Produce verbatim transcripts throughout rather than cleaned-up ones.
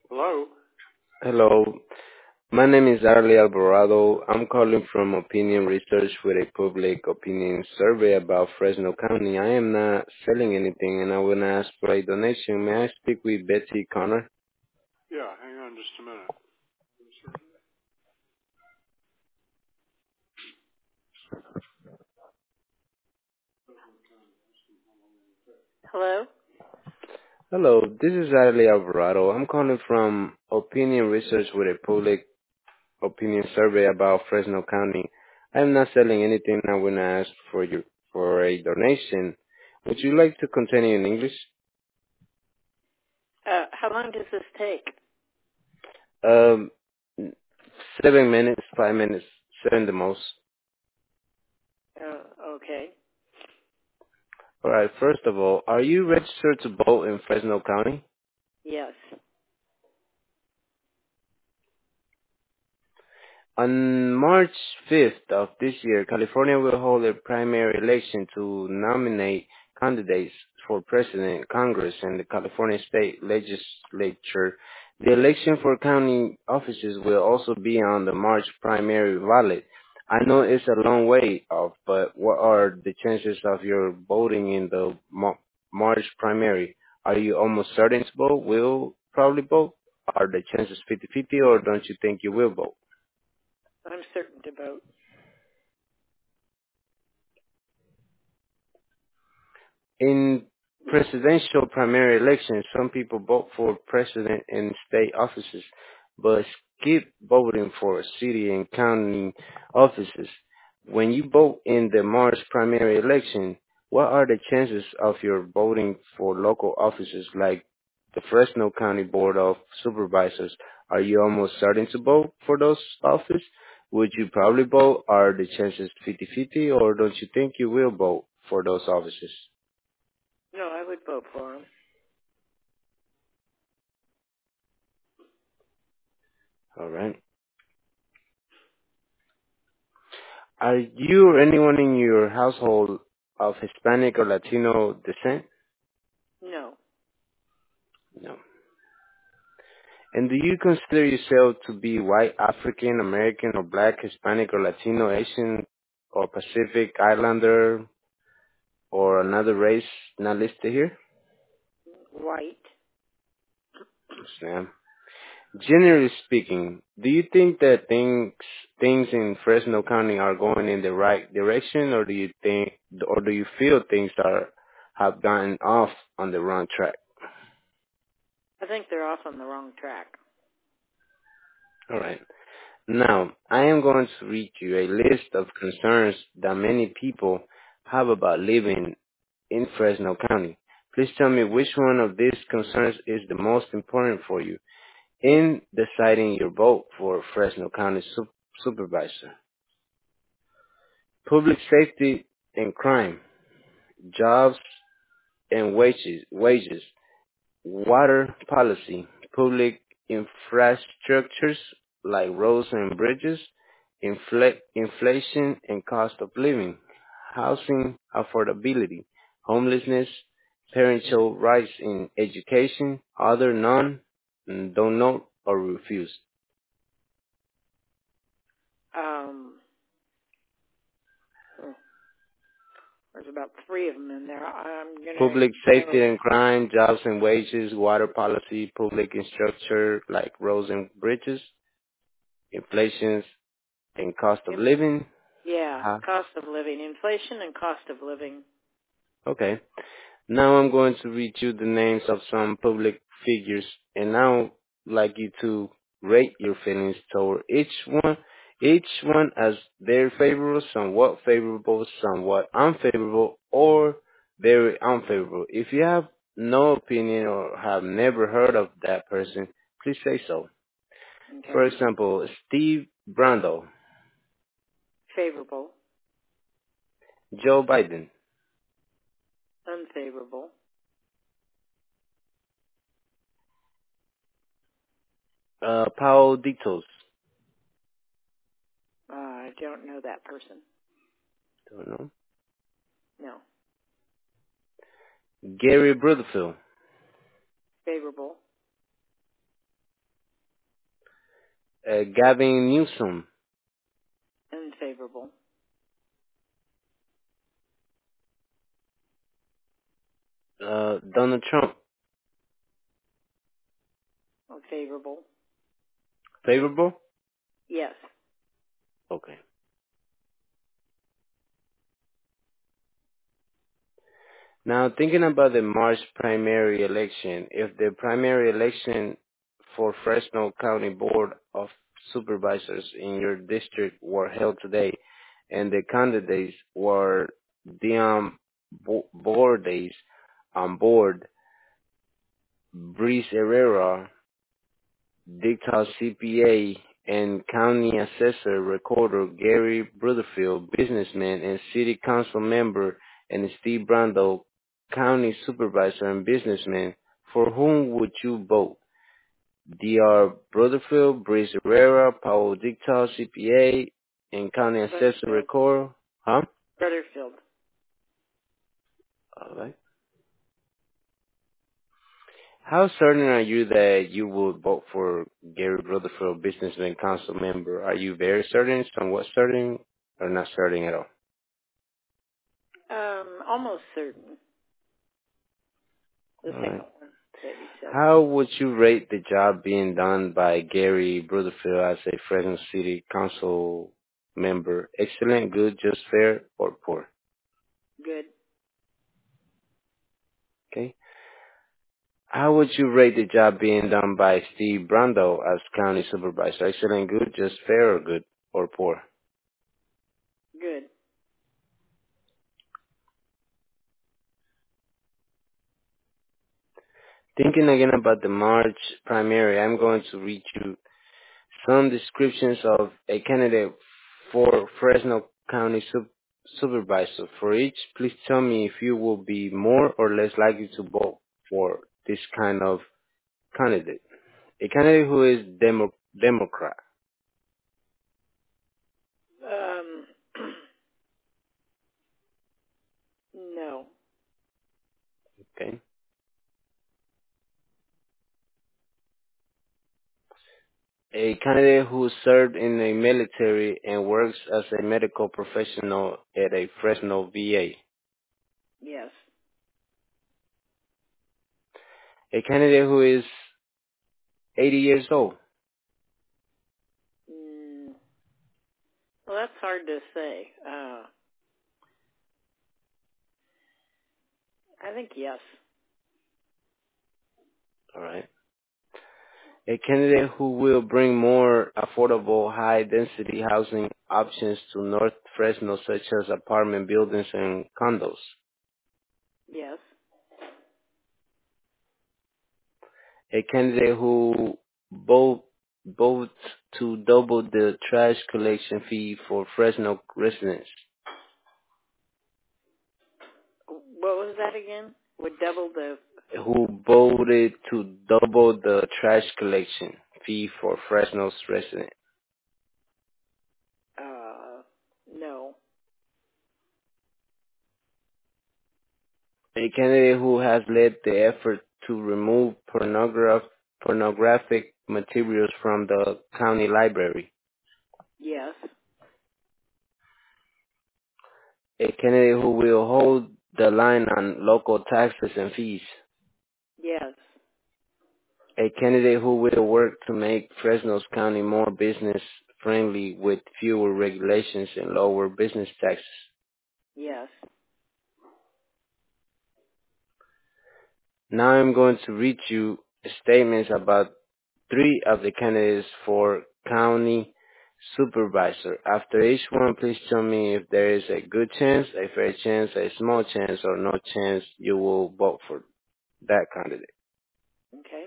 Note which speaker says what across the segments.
Speaker 1: Hello?
Speaker 2: Hello, my name is Arlie Alvarado. I'm calling from Opinion Research with a public opinion survey about Fresno County. I am not selling anything and I will not ask for a donation. May I speak with Betsy Connor?
Speaker 1: Yeah, hang on just a minute. Hello?
Speaker 2: Hello, this is Arlie Alvarado. I'm calling from Opinion Research with a public opinion survey about Fresno County. I am not selling anything. I will not ask for you for a donation. Would you like to continue in English?
Speaker 1: Uh, how long does this take?
Speaker 2: Um, seven minutes, five minutes, seven the most.
Speaker 1: Uh, okay.
Speaker 2: All right. First of all, are you registered to vote in Fresno County?
Speaker 1: Yes.
Speaker 2: On March fifth of this year, California will hold a primary election to nominate candidates for president, Congress, and the California State Legislature. The election for county offices will also be on the March primary ballot. I know it's a long way off, but what are the chances of your voting in the Mo- March primary? Are you almost certain to vote? Will probably vote? Are the chances fifty-fifty, or don't you think you will vote?
Speaker 1: I'm certain to vote.
Speaker 2: In presidential primary elections, some people vote for president and state offices, but skip voting for city and county offices. When you vote in the March primary election, what are the chances of your voting for local offices like the Fresno County Board of Supervisors? Are you almost certain to vote for those offices? Would you probably vote? Are the chances fifty-fifty, or don't you think you will vote for those offices?
Speaker 1: No, I would vote for him.
Speaker 2: All right. Are you or anyone in your household of Hispanic or Latino descent?
Speaker 1: No.
Speaker 2: No. And do you consider yourself to be white, African, American, or black, Hispanic, or Latino, Asian, or Pacific Islander, or another race not listed here?
Speaker 1: White.
Speaker 2: Yes, ma'am. Generally speaking, do you think that things things in Fresno County are going in the right direction, or do you think, or do you feel things are have gotten off on the wrong track?
Speaker 1: I think they're off on the wrong track.
Speaker 2: All right. Now, I am going to read you a list of concerns that many people have about living in Fresno County. Please tell me which one of these concerns is the most important for you in deciding your vote for Fresno County su- Supervisor. Public safety and crime, jobs and wages, wages, water policy, public infrastructures like roads and bridges, infl- inflation and cost of living, housing affordability, homelessness, parental rights in education, other none, mm, don't know or refuse.
Speaker 1: Um, hmm, there's about three of them in there. I'm gonna
Speaker 2: Public
Speaker 1: go
Speaker 2: safety and crime, jobs and wages, water policy, public infrastructure like roads and bridges, inflation and cost of
Speaker 1: in,
Speaker 2: living.
Speaker 1: yeah,
Speaker 2: Huh?
Speaker 1: cost of living, inflation and cost of living.
Speaker 2: Okay. Now I'm going to read you the names of some public figures, and now I'd like you to rate your feelings toward each one, each one as very favorable, somewhat favorable, somewhat unfavorable, or very unfavorable. If you have no opinion or have never heard of that person, please say so. For
Speaker 1: Okay.
Speaker 2: example, Steve Brando,
Speaker 1: Favorable.
Speaker 2: Joe Biden,
Speaker 1: Unfavorable.
Speaker 2: uh, Paul Dictos,
Speaker 1: Uh, I don't know that person.
Speaker 2: don't know,
Speaker 1: No.
Speaker 2: Gary Brutherfield,
Speaker 1: Favorable.
Speaker 2: Uh, Gavin Newsom.
Speaker 1: Unfavorable.
Speaker 2: Uh, Donald Trump.
Speaker 1: Unfavorable.
Speaker 2: Favorable?
Speaker 1: Yes.
Speaker 2: Okay. Now, thinking about the March primary election, if the primary election for Fresno County Board of Supervisors in your district were held today, and the candidates were Dion Bo- Bordes on board, Breeze Herrera, Dictal C P A, and County Assessor Recorder Gary Brutherfield, businessman and City Council member, and Steve Brando, County Supervisor and businessman, for whom would you vote? D R Brutherfield, Breeze Herrera, Paul Dictal, C P A, and County Assessor
Speaker 1: Butterfield.
Speaker 2: Recorder? Huh?
Speaker 1: Butterfield.
Speaker 2: All right. How certain are you that you will vote for Gary Rutherford, businessman, council member? Are you very certain, somewhat certain, or not certain at all?
Speaker 1: Um, almost certain. The
Speaker 2: All
Speaker 1: second
Speaker 2: right.
Speaker 1: one that you said.
Speaker 2: How would you rate the job being done by Gary Rutherford as a Fresno City Council member? Excellent, good, just fair, or poor?
Speaker 1: Good.
Speaker 2: Okay. How would you rate the job being done by Steve Brando as county supervisor? Excellent, good, just fair, or good, or poor?
Speaker 1: Good.
Speaker 2: Thinking again about the March primary, I'm going to read you some descriptions of a candidate for Fresno County Sup- Supervisor. For each, please tell me if you will be more or less likely to vote for this kind of candidate. A candidate who is Demo- Democrat,
Speaker 1: Um, no.
Speaker 2: okay? A candidate who served in the military and works as a medical professional at a Fresno V A.
Speaker 1: Yes.
Speaker 2: A candidate who is eighty years old.
Speaker 1: Mm, well, that's hard to say. Uh, I think yes.
Speaker 2: All right. A candidate who will bring more affordable, high-density housing options to North Fresno, such as apartment buildings and condos.
Speaker 1: Yes.
Speaker 2: A candidate who vote, votes to double the trash collection fee for Fresno residents.
Speaker 1: What was that again? Would double the.
Speaker 2: Who voted to double the trash collection fee for Fresno's residents.
Speaker 1: Uh, no.
Speaker 2: A candidate who has led the effort to remove pornograph, pornographic materials from the county library.
Speaker 1: Yes.
Speaker 2: A candidate who will hold the line on local taxes and fees.
Speaker 1: Yes.
Speaker 2: A candidate who will work to make Fresno's County more business friendly with fewer regulations and lower business taxes.
Speaker 1: Yes.
Speaker 2: Now I'm going to read you statements about three of the candidates for county supervisor. After each one, please tell me if there is a good chance, a fair chance, a small chance, or no chance you will vote for that candidate.
Speaker 1: Okay.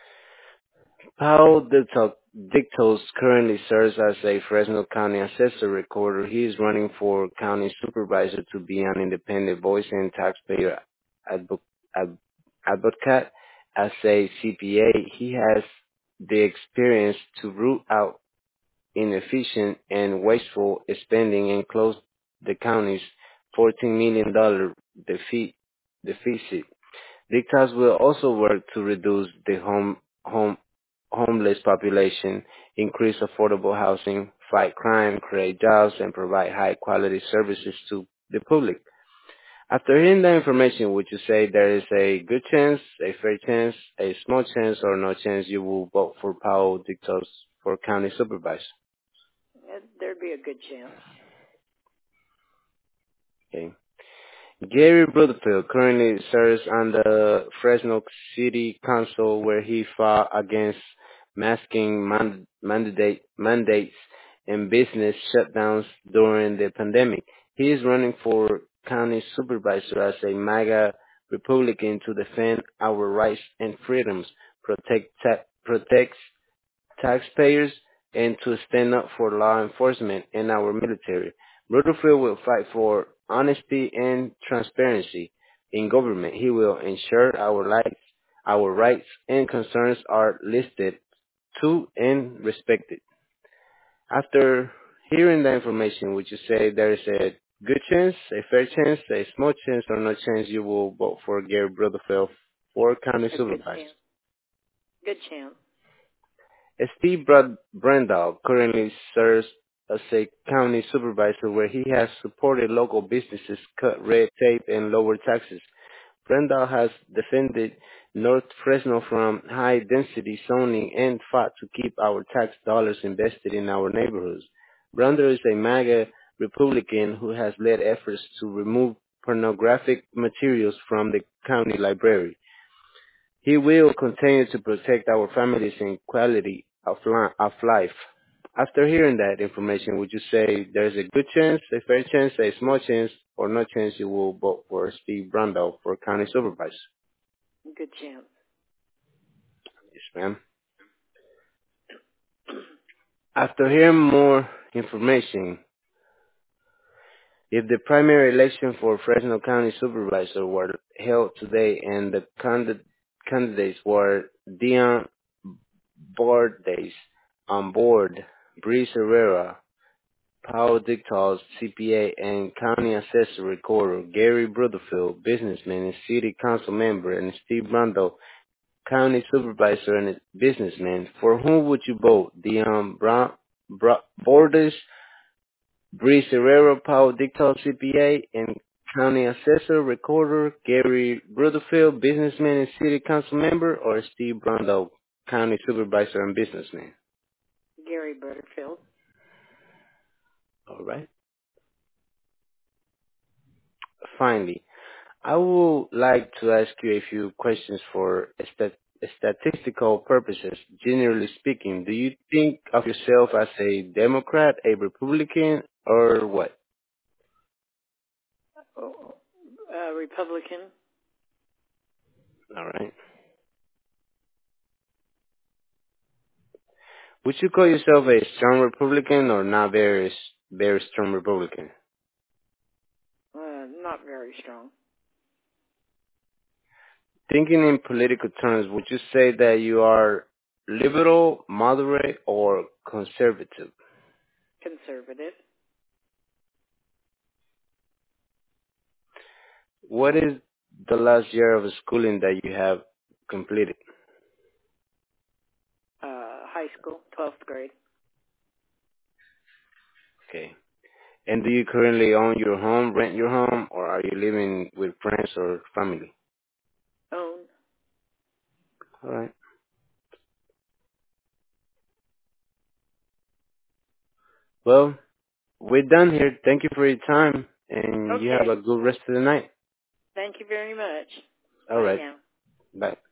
Speaker 2: Paul Dictos Dictos currently serves as a Fresno County Assessor Recorder. He is running for county supervisor to be an independent voice and taxpayer advo- ad- advocate. As a C P A, he has the experience to root out inefficient and wasteful spending and close the county's fourteen million dollars defi- deficit. Dictas will also work to reduce the home home homeless population, increase affordable housing, fight crime, create jobs, and provide high-quality services to the public. After hearing the information, would you say there is a good chance, a fair chance, a small chance, or no chance you will vote for Paul Dictos for county supervisor?
Speaker 1: There'd be a good chance.
Speaker 2: Okay. Gary Brutherfield currently serves on the Fresno City Council, where he fought against masking man- mandate- mandates and business shutdowns during the pandemic. He is running for county supervisor as a MAGA Republican to defend our rights and freedoms, protect ta- protect taxpayers, and to stand up for law enforcement and our military. Rutherford will fight for honesty and transparency in government. He will ensure our rights, our rights and concerns are listed to and respected. After hearing the information, would you say there is a good chance, a fair chance, a small chance, or no chance you will vote for Gary Rutherford for county
Speaker 1: A good
Speaker 2: supervisor?
Speaker 1: chance. Good chance.
Speaker 2: Steve Brad- Brandau currently serves as a county supervisor where he has supported local businesses, cut red tape, and lower taxes. Brandau has defended North Fresno from high-density zoning and fought to keep our tax dollars invested in our neighborhoods. Brandau is a MAGA Republican who has led efforts to remove pornographic materials from the county library. He will continue to protect our families and quality of, li- of life. After hearing that information, would you say there's a good chance, a fair chance, a small chance, or no chance you will vote for Steve Brandau for county supervisor?
Speaker 1: Good chance.
Speaker 2: Yes, ma'am. After hearing more information, if the primary election for Fresno County Supervisor were held today and the candid- candidates were Dion Bordes on board, Breeze Herrera, Paul Dictos, C P A, and County Assessor Recorder Gary Brutherfield, businessman and City Council member, and Steve Brando, County Supervisor and businessman. For whom would you vote? Dion Bra- Bra- Bordes, Breeze Herrera, Paul Dictos, C P A, and County Assessor Recorder Gary Brutherfield, businessman and City Council member, or Steve Brando, County Supervisor and businessman?
Speaker 1: Gary Butterfield.
Speaker 2: All right. Finally, I would like to ask you a few questions for stat- statistical purposes. Generally speaking, do you think of yourself as a Democrat, a Republican, or what?
Speaker 1: Oh, uh, Republican.
Speaker 2: All right. Would you call yourself a strong Republican or not very, very strong Republican?
Speaker 1: Uh, not very strong.
Speaker 2: Thinking in political terms, would you say that you are liberal, moderate, or conservative?
Speaker 1: Conservative.
Speaker 2: What is the last year of schooling that you have completed?
Speaker 1: Uh, high school, twelfth grade.
Speaker 2: Okay. And do you currently own your home, rent your home, or are you living with friends or family?
Speaker 1: Own.
Speaker 2: All right. Well, we're done here. Thank you for your time, and you have
Speaker 1: Okay.
Speaker 2: a good rest of the night.
Speaker 1: Thank you very much.
Speaker 2: All
Speaker 1: Bye
Speaker 2: right.
Speaker 1: now.
Speaker 2: Bye.